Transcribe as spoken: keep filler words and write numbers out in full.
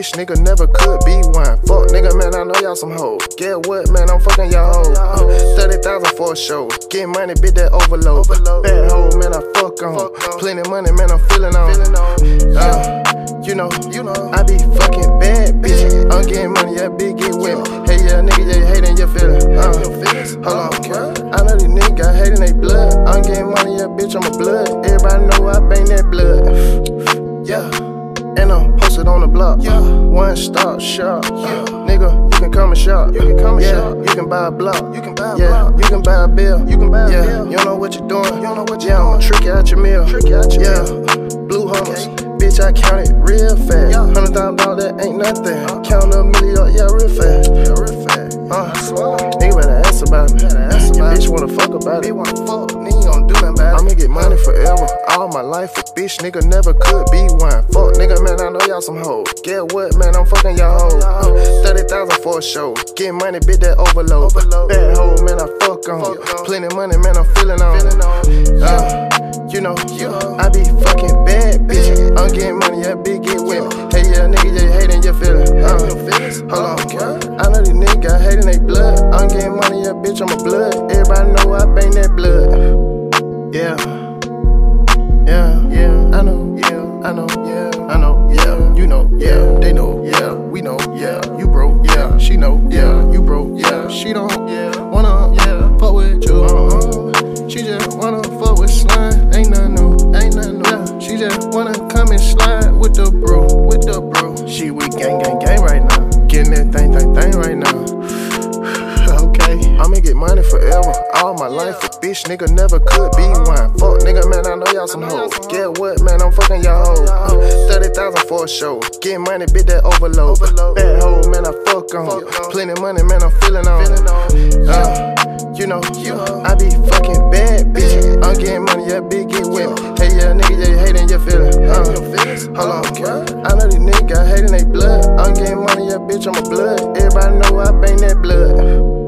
bitch, nigga never could be one. Fuck nigga, man, I know y'all some hoes. Get what, man, I'm fucking y'all hoes. Uh, thirty thousand for a show. Get money, bitch, that overload. Bad hoe, man, I fuck on. Plenty money, man, I'm feeling on. Uh, you know, you know, I be fucking bad, bitch. I'm getting money, yeah, bitch, get with me. Hey, yeah, nigga, yeah, you hating your feeling. Uh, hold on, I know these niggas got hate in they blood. I'm getting money, yeah, bitch, I'm a blood. Everybody know I bang that blood. Yeah, and I'm posted on the block. Yeah, one stop shop. Yeah, nigga, you can come and shop. You can come and yeah, shop. You can buy a block. You can buy a yeah, block. You can buy a bill. You can buy a yeah, bill. You don't know what you're doing. You don't know what you're yeah, doing. I'ma trick you out your meal. Trick you out your yeah, meal. Blue hummers. Okay. Bitch, I count it real fast. Yeah. Hundred thousand dollars, that ain't nothing. Uh, count a million up, yeah, real fast. Yeah, real fast. Uh, I swear. Nigga better ask about me. Ask about bitch wanna fuck about it. Bitch wanna fuck, nigga ain't gon' do nothing about it. I'ma get money forever. All my life, a bitch, nigga never could be one. Fuck, nigga, man, I know y'all some hoes. Get what, man, I'm fucking y'all hoes. Uh, thirty thousand for a show. Get money, bitch, that overload. Bad hoe, man, I fuck on. Plenty money, man, I'm feeling on. Uh, you know, I be fucking bad, bitch. I'm getting money, yeah, bitch, get with me. Hey, yeah, nigga, yeah, you hating your feeling. Uh, hold on, I know these niggas got hate in they blood. I'm getting money, yeah, bitch, I'm a blood. Everybody know I bang that blood. Yeah, yeah, yeah, I know, yeah, I know, yeah, I know, yeah, you know, yeah, they know, yeah, we know, yeah, you broke, yeah, she know, yeah, you broke, yeah, she don't, yeah, wanna, yeah, fuck with you, uh-uh. She just wanna fuck with slime, ain't nothing new, ain't nothing new, yeah, she just wanna come and slide with the bro, with the bro. She with gang, gang, gang right now, getting that thing, thing, thing right now. I'ma get money forever, all my life, a bitch, nigga never could be one. Fuck, nigga, man, I know y'all some hoes. Get what, man, I'm fucking y'all hoes. Uh, thirty thousand for a show. Get money, bitch, that overload. Bad hoe, man, I fuck on. Plenty money, man, I'm feeling on. Uh, you know, I be fucking bad, bitch. I'm getting money, yeah, bitch, get with me. Hey, yeah, nigga, yeah, you hating your feeling. Uh, hold on, I know these niggas got hate in they blood. I'm getting money, yeah, bitch, I'm a blood. Everybody know I bang that blood.